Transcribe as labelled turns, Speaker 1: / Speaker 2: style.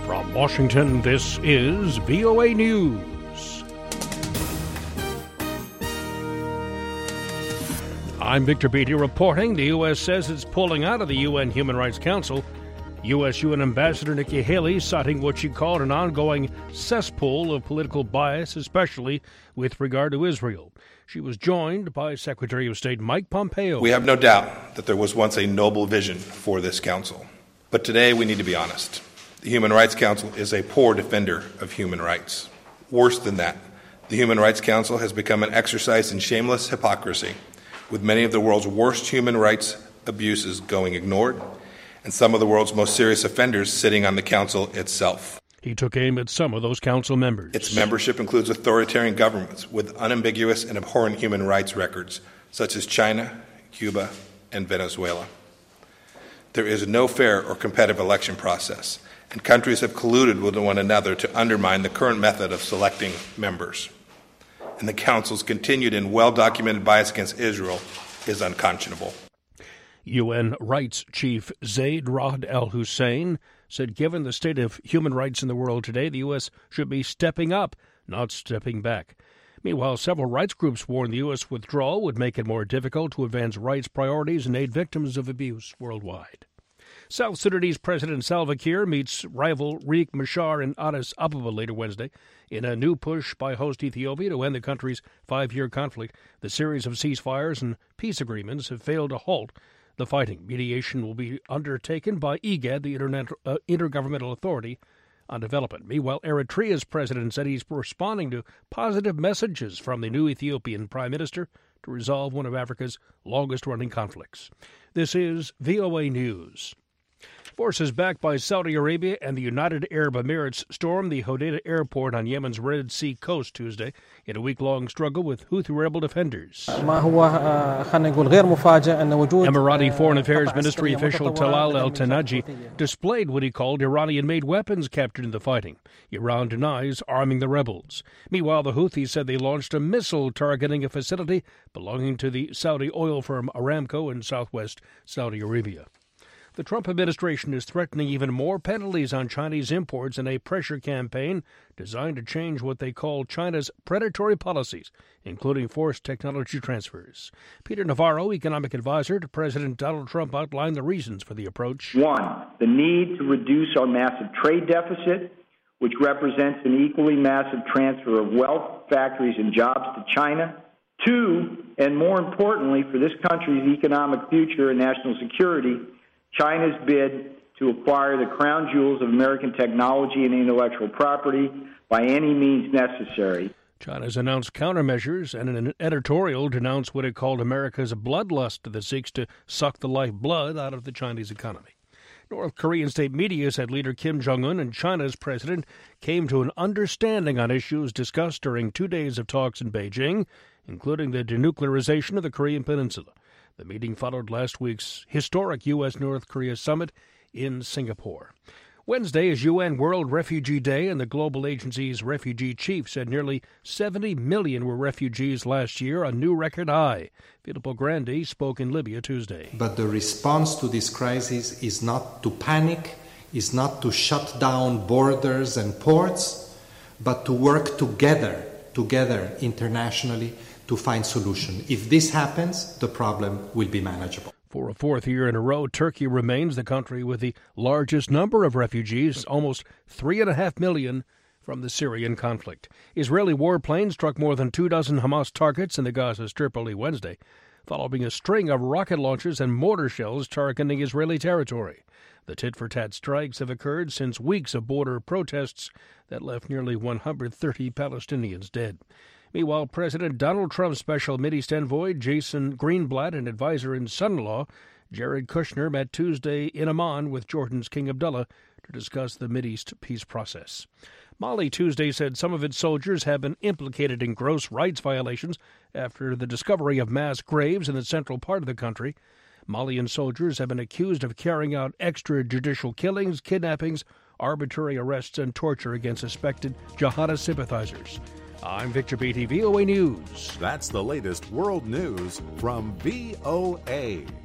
Speaker 1: From Washington, this is VOA News. I'm Victor Beatty reporting. The U.S. says it's pulling out of the UN Human Rights Council. U.S. UN Ambassador Nikki Haley citing what she called an ongoing cesspool of political bias, especially with regard to Israel. She was joined by Secretary of State Mike Pompeo.
Speaker 2: We have no doubt that there was once a noble vision for this council. But today we need to be honest. The Human Rights Council is a poor defender of human rights. Worse than that, the Human Rights Council has become an exercise in shameless hypocrisy, with many of the world's worst human rights abuses going ignored, and some of the world's most serious offenders sitting on the council itself.
Speaker 1: He took aim at some of those council members.
Speaker 2: Its membership includes authoritarian governments with unambiguous and abhorrent human rights records, such as China, Cuba, and Venezuela. There is no fair or competitive election process, and countries have colluded with one another to undermine the current method of selecting members. And the Council's continued and well-documented bias against Israel is unconscionable.
Speaker 1: UN Rights Chief Zeid Ra'ad Al Hussein said given the state of human rights in the world today, the U.S. should be stepping up, not stepping back. Meanwhile, several rights groups warned the U.S. withdrawal would make it more difficult to advance rights priorities and aid victims of abuse worldwide. South Sudanese President Salva Kiir meets rival Riek Machar in Addis Ababa later Wednesday in a new push by host Ethiopia to end the country's 5-year conflict. The series of ceasefires and peace agreements have failed to halt the fighting. Mediation will be undertaken by IGAD, the Intergovernmental Authority on Development. Meanwhile, Eritrea's president said he's responding to positive messages from the new Ethiopian prime minister to resolve one of Africa's longest-running conflicts. This is VOA News. Forces backed by Saudi Arabia and the United Arab Emirates stormed the Hodeidah airport on Yemen's Red Sea coast Tuesday in a week-long struggle with Houthi rebel defenders. Emirati Foreign Affairs Ministry official Talal al-Tanaji displayed what he called Iranian-made weapons captured in the fighting. Iran denies arming the rebels. Meanwhile, the Houthis said they launched a missile targeting a facility belonging to the Saudi oil firm Aramco in southwest Saudi Arabia. The Trump administration is threatening even more penalties on Chinese imports in a pressure campaign designed to change what they call China's predatory policies, including forced technology transfers. Peter Navarro, economic advisor to President Donald Trump, outlined the reasons for the approach.
Speaker 3: 1, the need to reduce our massive trade deficit, which represents an equally massive transfer of wealth, factories, and jobs to China. 2, and more importantly, for this country's economic future and national security, China's bid to acquire the crown jewels of American technology and intellectual property by any means necessary.
Speaker 1: China's announced countermeasures and in an editorial denounced what it called America's bloodlust that seeks to suck the lifeblood out of the Chinese economy. North Korean state media said leader Kim Jong-un and China's president came to an understanding on issues discussed during 2 days of talks in Beijing, including the denuclearization of the Korean Peninsula. The meeting followed last week's historic U.S.-North Korea summit in Singapore. Wednesday is UN World Refugee Day, and the global agency's refugee chief said nearly 70 million were refugees last year, a new record high. Filippo Grandi spoke in Libya Tuesday.
Speaker 4: But the response to this crisis is not to panic, is not to shut down borders and ports, but to work together internationally to find solution. If this happens, the problem will be manageable.
Speaker 1: For a fourth year in a row, Turkey remains the country with the largest number of refugees, almost 3.5 million from the Syrian conflict. Israeli warplanes struck more than 24 Hamas targets in the Gaza Strip early Wednesday, following a string of rocket launches and mortar shells targeting Israeli territory. The tit-for-tat strikes have occurred since weeks of border protests that left nearly 130 Palestinians dead. Meanwhile, President Donald Trump's special Mideast envoy, Jason Greenblatt, and advisor and son-in-law, Jared Kushner, met Tuesday in Amman with Jordan's King Abdullah to discuss the Mideast peace process. Mali Tuesday said some of its soldiers have been implicated in gross rights violations after the discovery of mass graves in the central part of the country. Malian soldiers have been accused of carrying out extrajudicial killings, kidnappings, arbitrary arrests, and torture against suspected jihadist sympathizers. I'm Victor Beatty, VOA News.
Speaker 5: That's the latest world news from VOA.